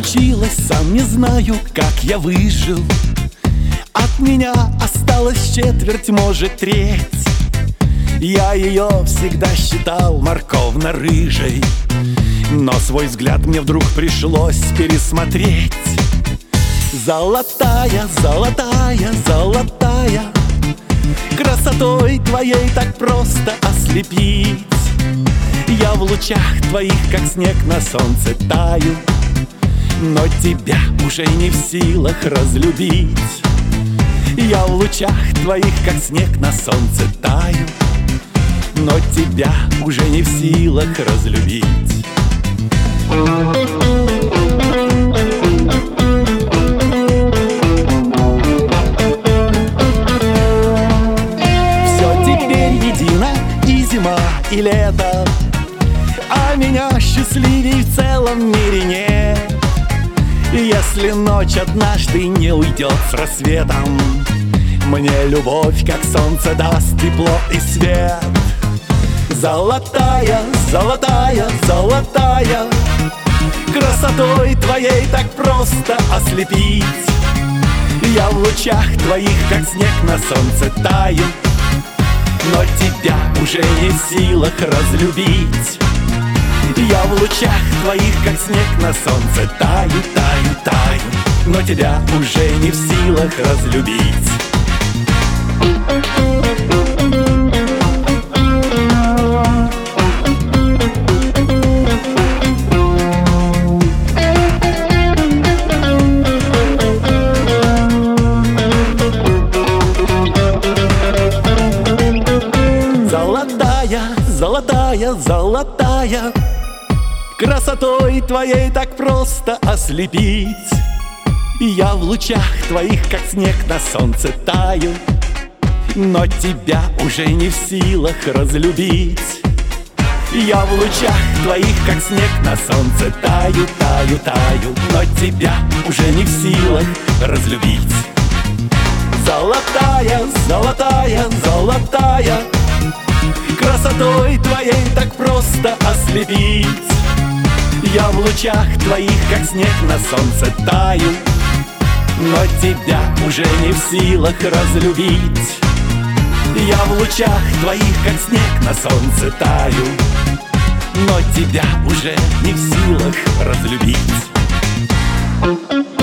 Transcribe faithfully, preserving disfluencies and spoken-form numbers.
случилось, сам не знаю, как я выжил. От меня осталась четверть, может, треть. Я ее всегда считал морковно-рыжей, но свой взгляд мне вдруг пришлось пересмотреть. Золотая, золотая, золотая, красотой твоей так просто ослепить. Я в лучах твоих, как снег на солнце, таю, но тебя уже не в силах разлюбить. Я в лучах твоих, как снег на солнце, таю, но тебя уже не в силах разлюбить. Все теперь едино, и зима, и лето, а меня счастливей в целом мире нет. Если ночь однажды не уйдет с рассветом, мне любовь, как солнце, даст тепло и свет. Золотая, золотая, золотая, красотой твоей так просто ослепить. Я в лучах твоих, как снег на солнце, таю, но тебя уже не в силах разлюбить. Я в лучах твоих, как снег на солнце, таю, таю, таю, но тебя уже не в силах разлюбить. Золотая, золотая, золотая, красотой твоей так просто ослепить. Я в лучах твоих, как снег на солнце, таю, но тебя уже не в силах разлюбить. Я в лучах твоих, как снег на солнце, таю, таю, таю, но тебя уже не в силах разлюбить. Золотая, золотая, золотая, красотой твоей так просто ослепить. Я в лучах твоих, как снег на солнце, таю, но тебя уже не в силах разлюбить. Я в лучах твоих, как снег на солнце, таю, но тебя уже не в силах разлюбить.